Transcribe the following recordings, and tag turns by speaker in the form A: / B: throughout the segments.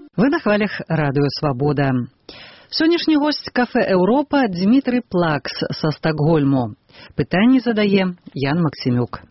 A: Вы на хвалях Радыё Свабода. Сённяшні госць кафе «Еўропа» Дмітрый Плакс са Стакгольму. Пытанні задае Ян Максімюк.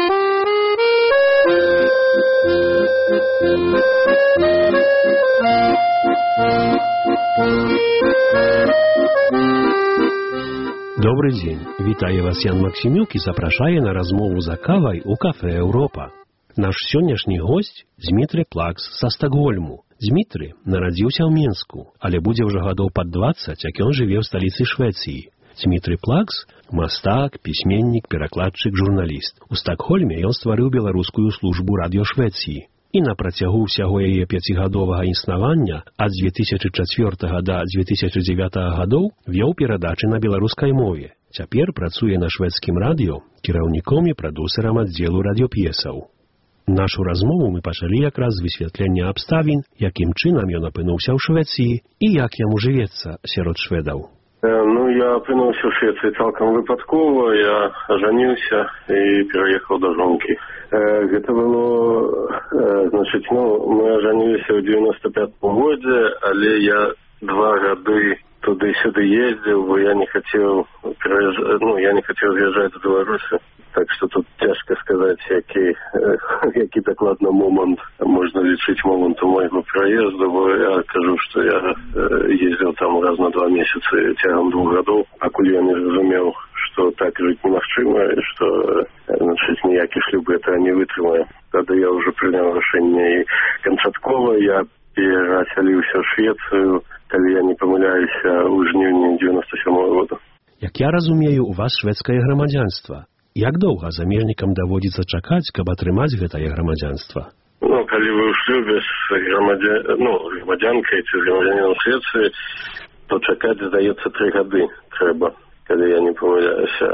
B: Добрый дзень. Вітае вас Ян Максімюк і запрашае на размову за кавай у кафе «Еўропа». Наш сённяшні госць Дмітрый Плакс са Стакгольму. Дмітрый нарадзіўся ў Мінску, але будзе ўжо гадоў пад 20, як ён жыве ў сталіцы Швецыі. Дмітрый Плакс – мастак, пісьменнік, перакладчык, журналіст. У Стакгольме ён стварыў беларускую службу радыё Швецыі. І на працягу ўсяго яе 5гадовага існавання ад 2004 да 2009 гадоў вёў перадачы на беларускай мове. Цяпер працуе на шведскім радыё кіраўніком і прадусерам аддзелу радыёп'есаў. Нашу размову мы пачалі якраз з высвятлення абставін, якім чынам ён апынуўся ў Швецыі і як яму жывецца сярод шведаў.
C: Я апынуўся ў Швецыі цалкам выпадкова. Я ажаніўся і пераехаў да жонкі. Гэта было, мы ажаніліся ў 95-м годзе, але я 2 гады туды-сюды ездзіў, бо я не хацеў з'язджаць з Беларусі. Так што тут цяжка сказаць, які дакладна момант можна лічыць моманту майго праезду, бо я кажу, што я ездзіў там раз на 2 месяцы цягам 2 гадоў, пакуль я не зразумеў, што так жыць немагчыма і што ніякі шлюб гэта не вытрымае. Тады я ўжо прыняў рашэнне і канчаткова я перасяліўся ў Швецыю, калі я не памыляюся, ў жніўні 97-го года.
B: Як я разумею, у вас шведскае грамадзянства. Як доўга замежнікам даводзіцца чакаць, каб атрымаць гэтае грамадзянства?
C: Калі вы ў шлюбе з грамадзянкай ці з грамадзянином Швецыі, то чакаць, здаецца, 3 гады трэба, калі я не памыляюся.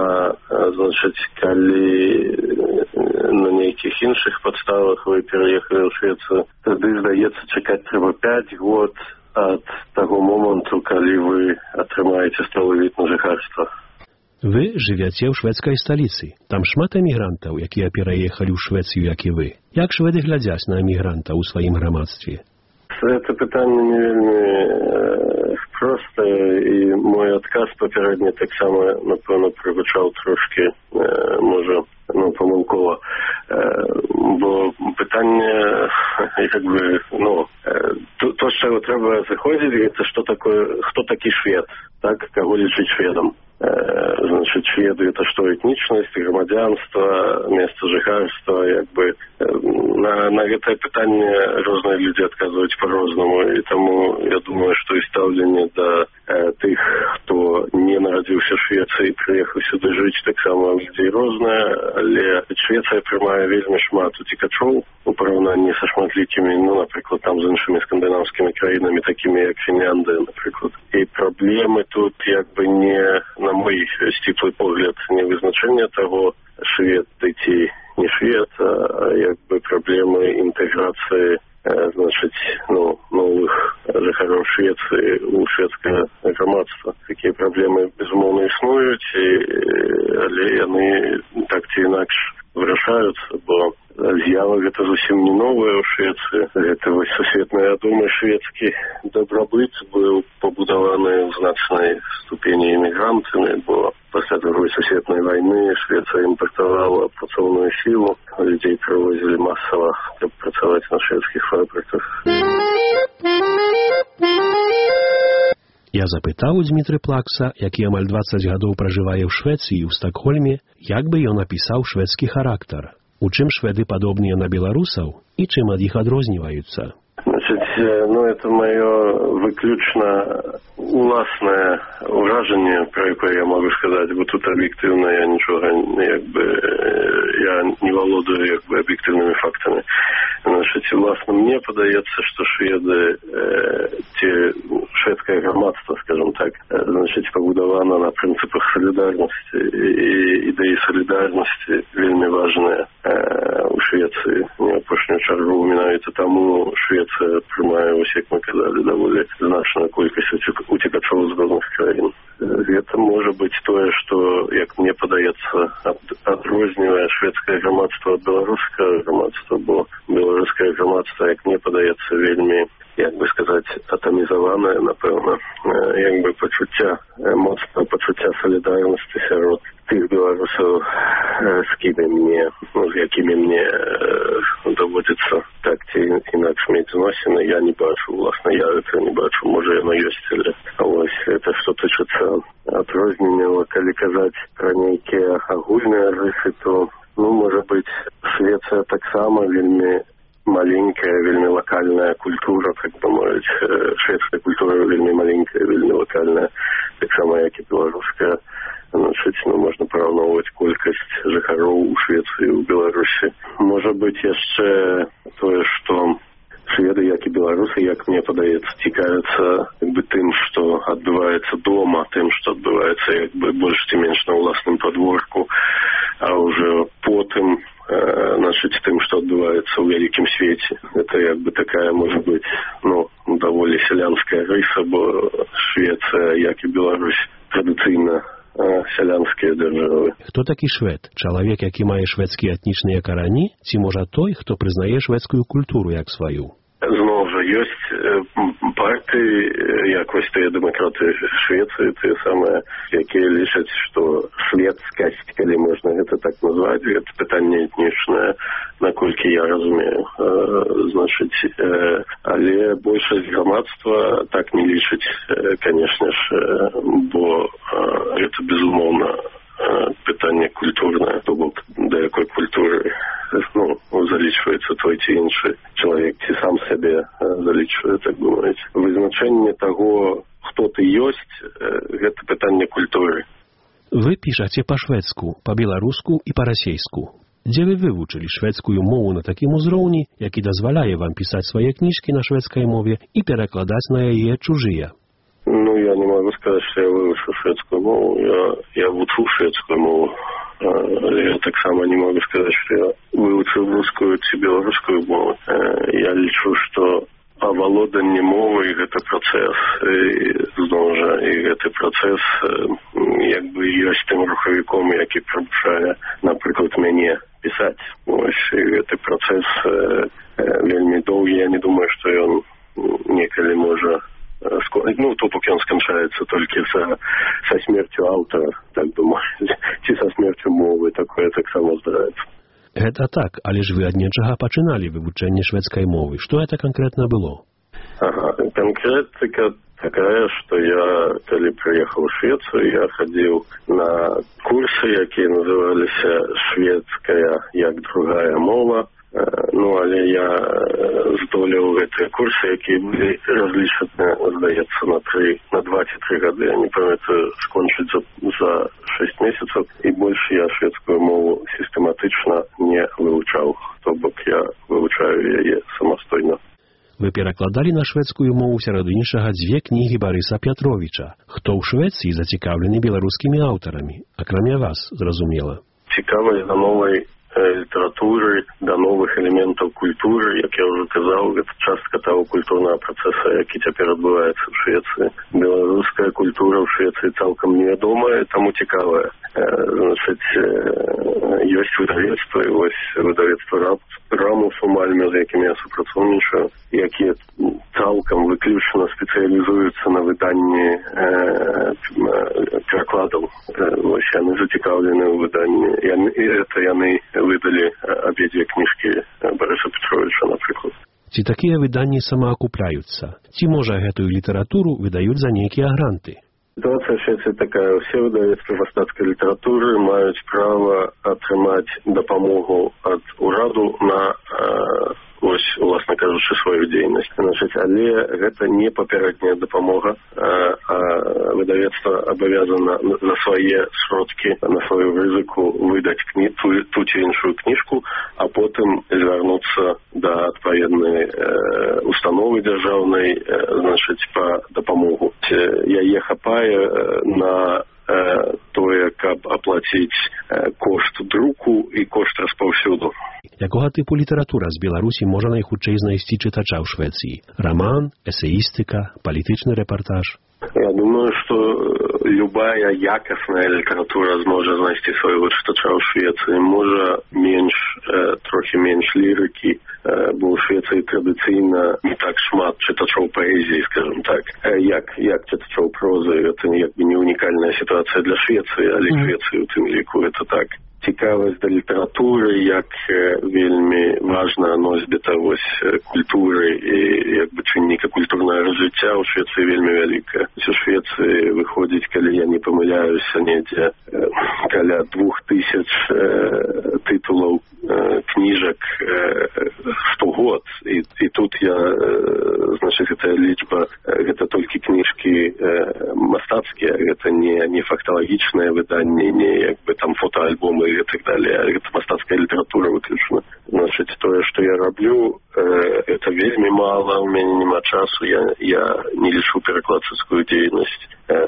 C: Калі на нейкіх іншых падставах вы пераехалі ў Швецыю, тады, здаецца, чакаць трэба 5 год ад таго моманту, калі вы атрымаеце сталы від на жыхарства.
B: Вы жывяце ў шведскай сталіцы. Там шмат эмігрантаў, якія пераехалі ў Швецыю, як і вы. Як шведы глядзяць на эмігрантаў у сваім грамадстве?
C: Гэта пытанне не вельмі простае, і мой адказ папярэдні таксама, напэўна, прагучаў трошкі, памылкова. Бо пытанне, то, з чаго трэба заходзіць, гэта хто такі швед, так, каго лічыць шведам. Шведы это што, этнічнасць, грамадзянства, месца жыхарства, на гэтае пытанне розныя людзі адказваюць па-рознаму, і таму я думаю, што і стаўленне да тых, хто не нарадзіўся ў Швецыі, прыехаў сюды жыць, таксама людзей рознае, але Швецыя прымае вельмі шмат уцекачоў у параўнанні са шматлікімі, напрыклад, там з іншымі скандынаўскімі краінамі, такімі як Фінляндыя, напрыклад. І праблемы тут не, на мой сціплы погляд, не вызначэнне таго, швед ты ці не швед, а праблемы інтэграцыі новых жыхароў Швецыі у шведскае грамадства. Такія праблемы, безумоўна, існуюць, але яны так ці інакш вырашаюцца, бо з'ява гэта зусім не новая ў Швецыі. Гэта сусветная, я думаю, шведскі дабрабыт быў пабудаваны ў значнай ступені імігрантамі, бо пасля Другой сусветнай вайны Швецыя імпартавала працоўную сілу, людзей прывозілі масава, каб працаваць на шведскіх фабрыках.
B: Я запытаў у Дмітры Плакса, які амаль 20 гадоў пражывае ў Швецыі, ў Стакгольме, як бы ён апісаў шведскі характар. У чым шведы падобныя на беларусаў і чым ад іх адрозніваюцца?
C: Это маё выключна уласнае ўражанне, пра якое я могу сказаць, бо тут аб'ектыўна я нічога, я не валодаю аб'ектыўнымі фактамі. Уласна мне падаецца, што шведы, шведскае грамадства, скажем так, значыць, пабудавана на прынцыпах салідарнасці, і ідэі салідарнасці вельмі важныя у Швецыі. Не апошнюю чаргу менавіта таму Швецыя прымае, вось як мы казалі, даволі значную колькасць уцекачоў з розных краін. Гэта можа быць тое, што, як мне падаецца, адрознівае шведскае грамадства ад беларускага грамадства, бо беларускае грамадства, як мне падаецца, вельмі, як бы сказаць, атамізаванае, напэўна, як бы пачуцця, моцнае пачуцця салідарнасці сярод тых беларусаў, з якімі мне даводзіцца так ці інакш мець зносіны, я не бачу, уласна, я гэта не бачу, можа яно ёсць, але вось, это што тычыцца адрозненняў, калі казаць пра нейкія агульныя рысы, то, можа быць, Швецыя таксама вельмі маленькая, вельмі локальная культура, так бы мовіць, шведская культура вельмі маленькая, вельмі локальная, так само, як і беларуская. Значыць, можна параўноўваць колькасць жыхароў у Швецыі і ў Беларусі. Можа быць яшчэ тое, што шведы, як і беларусы, як мне падаецца, цікавяцца тым, што адбываецца дома, тым, што адбываецца як бы больш ці менш на ўласным падворку, а ўжо потым, значыць, тым, што адбываецца ў вялікім свеце. Это як бы такая, можа быць, даволі сялянская рыса, бо Швецыя, як і Беларусь, традыцыйна сялянскія дзяржавы.
B: Хто такі швед? Чалавек, які мае шведскія этнічныя карані, ці можа той, хто прызнае шведскую культуру як сваю?
C: Зноў жа, ёсць партыі, як вось тыя дэмакраты Швецыі, тыя самыя, якія лічаць, што шведскасць, калі можна гэта так назваць, гэта пытанне этнічнае, наколькі я разумею. Значыць, але большасць грамадства так не лічыць, канешне ж, бо гэта, безумоўна, пытанне культурнае, то бок, да якой культуры залічваецца той ці іншы чалавек, ці сам сябе залічвае, так бы мовіць. Вызначэнне таго, хто ты ёсць, гэта пытанне культуры.
B: Вы пішаце па-шведску, па-беларуску і па-расейску. Дзе вы вывучылі шведскую мову на такім узроўні, які дазваляе вам пісаць свае кніжкі на шведскай мове і перакладаць на яе чужыя?
C: Я не могу сказать, что я выучу шведскую мову. Я вучу шведскую мову. Я так само не могу сказать, что я выучу русскую ці беларускую мову. Я лічу, что авалоданне мовы — гэта працэс. І зноў жа, і гэты працэс як бы ёсць тым рухавіком, які прымушае, напрыклад, мяне пісаць. Вось, і гэты працэс вельмі доўгі. Я не думаю, што ён некалі можа то бок ён сканчаецца толькі са смерцю аўтара, так бы мовіць, ці са смерцю мовы, такое таксама здараецца.
B: Гэта так, але ж вы ад нечага пачыналі вывучэнне шведскай мовы. Што гэта канкрэтна было?
C: Канкрэтыка такая, што я, калі прыехаў у Швецыю, я хадзіў на курсы, якія называліся «Шведская як другая мова». Але я здолеў гэтыя курсы, якія былі разлічаны, здаецца, на 2 ці 3 гады. Я не памятаю, скончыць за 6 месяцаў. І больш я шведскую мову сістэматычна не вывучаў. То бок я вывучаю яе самастойна.
B: Вы перакладалі на шведскую мову сярод іншага 2 кнігі Барыса Пятровіча. Хто ў Швецыі зацікаўлены беларускімі аўтарамі? Акрамя вас, зразумела.
C: Цікавасць да новай літаратуры, да новых элементаў культуры, як я ўжо казаў, гэта частка таго культурнага працэса, які цяпер адбываецца ў Швецыі. Беларуская культура ў Швецыі цалкам невядомая, таму цікавая. Значыць, ёсць выдавецтва, і вось выдавецтва «Рамус» у Мальме, з якімі я супрацоўнічаю, якія цалкам выключна спецыялізуюцца на выданні перакладаў. Вось яны зацікаўлены ў выданні. Яны выдалі абедзве кніжкі Барыса Пятровіча, напрыклад.
B: Ці такія выданні самаакупляюцца? Ці, можа, гэтую літаратуру выдаюць за нейкія гранты?
C: Ситуация в Швеции такая. Все выдавецтвы мастацкай літаратуры маюць права атрымаць дапамогу ад ураду на уласна кажучы, сваю дзейнасць. Але гэта не папярэдняя дапамога, а выдавецтва абавязана за свае сродкі, на сваю рызыку выдаць ту ці іншую кніжку, а потым звярнуцца да адпаведнай установы дзяржаўнай, значыць, па дапамогу. Яе хапае на тое, каб аплаціць кошт друку і кошт распаўсюду.
B: Якога тыпу літаратура з Беларусі можа найхутчэй знайсці чытача ў Швецыі? Раман, эсеістыка, палітычны рэпартаж?
C: Я думаю, што любая якасная літаратура зможа знайсці свайго чытача ў Швецыі. Можа трохі менш лірыкі, бо ў Швецыі традыцыйна не так шмат чытачоў паэзіі, скажем так, як чытачоў прозы. Гэта як бы не унікальная сітуацыя для Швецыі, але Швецыі ў тым ліку гэта так. Цікавасць да літаратуры, як вельмі важная носьбіта культуры і як бы чынніка культурнага развіцця ў Швецыі вельмі вялікая. У Швецыі выходзіць, калі я не памыляюся, недзе каля 2000 тытулаў кніжак штогод. І тут значыць, гэтая лічба, гэта толькі кніжкі мастацкія, гэта не факталагічныя выданні, не як бы там фотоальбомы и так далее. Это мастацкая литература выключена. Значит, то, что я роблю, это вельмі мало, у меня нема часу, я не лишу перекладческую деятельность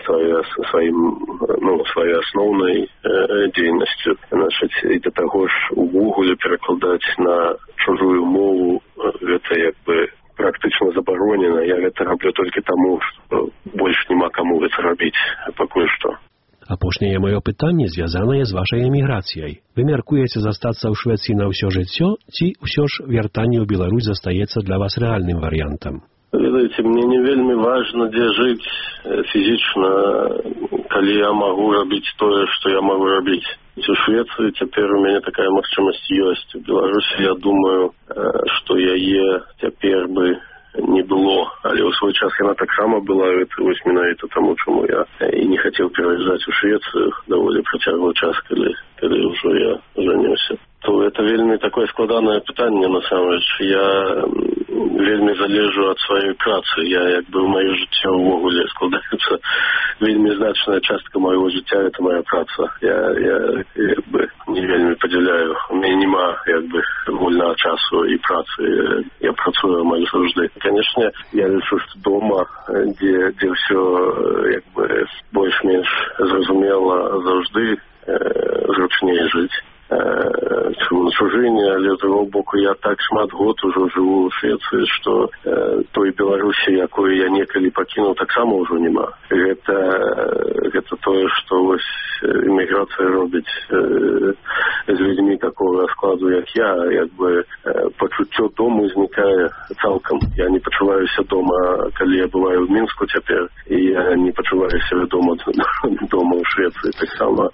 C: своей основной деятельностью. Значит, и до того ж увогуле перекладать на чужую мову, это як бы практично заборонено. Я это роблю только тому, что больше нема кому это робить, пока что.
B: Апошняе маё пытанне звязанае з вашай эміграцыяй. Вы мяркуеце застацца ў Швецыі на ўсё жыццё, ці ўсё ж вяртанне ў Беларусь застаецца для вас рэальным варыянтам?
C: Ведаеце, мне не вельмі важна, дзе жыць фізічна, калі я магу рабіць тое, што я магу рабіць. У Швецыі цяпер у мяне такая магчымасць ёсць. У Беларусі, я думаю, што яе цяпер бы не было, але ў свой час яна таксама была, вось менавіта таму, чаму я і не хацеў пераязджаць у Швецыю даволі працяглы час, калі ўжо я жаніўся. То это вельмі такое складанае пытанне, насамрэч. Я вельмі залежу ад сваёй працы. Я як бы ў маё жыццё ўвогуле складаецца вельмі значная частка майго жыцця, это моя праца. Я як бы не вельмі падзяляю. У мяне нема як бы вольнага часу і працы. Я працую амаль заўжды. Конечно, я лічу, што дома, дзе ўсё як бы больш-менш зразумела, заўжды зручней жыць. Чым на чужыне, але з другого боку я так шмат год ужо жыву ў Швецыі, што той Беларусі, якую я некалі пакінуў, таксама ўжо няма. Гэта тое, што вось эміграцыя робіць з людзьмі такога складу, як я, як бы пачуццё дому знікае цалкам. Я не пачуваюся дома, калі я бываю ў Мінску цяпер, і я не пачуваю сябе дома ў Швецыі таксама.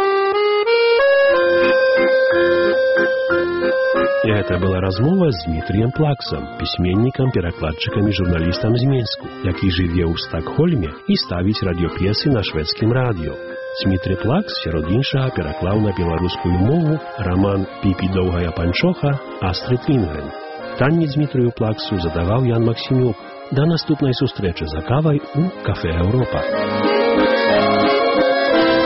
B: І гэта была размова з Дмітрыем Плаксам, пісьменнікам, перакладчыкам і журналістам з Мінску, які жыве ў Стакгольме і ставіць радыёп'есы на шведскім радыё. Дмітрый Плакс, сярод іншага, пераклаў на беларускую мову раман «Піпі доўгая панчоха» Астрыд Лінгрен. Пытанні Дмітрыю Плаксу задаваў Ян Максімюк. Да наступнай сустрэчы за кавай у Кафе Еўропа.